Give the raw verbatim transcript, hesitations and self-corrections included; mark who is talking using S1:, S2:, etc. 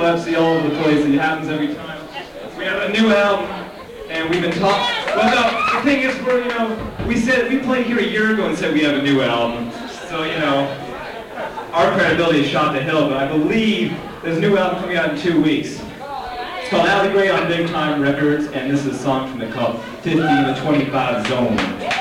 S1: epilepsy all over the place. It happens every time. We have a new album, and we've been talking. Well, no, the thing is, we're, you know, we said we played here a year ago and said we have a new album. So, you know, our credibility is shot to hell, but I believe there's a new album coming out in two weeks. It's called Alley Gray on Big Time Records, and this is a song from the called fifteen to twenty-five Zone.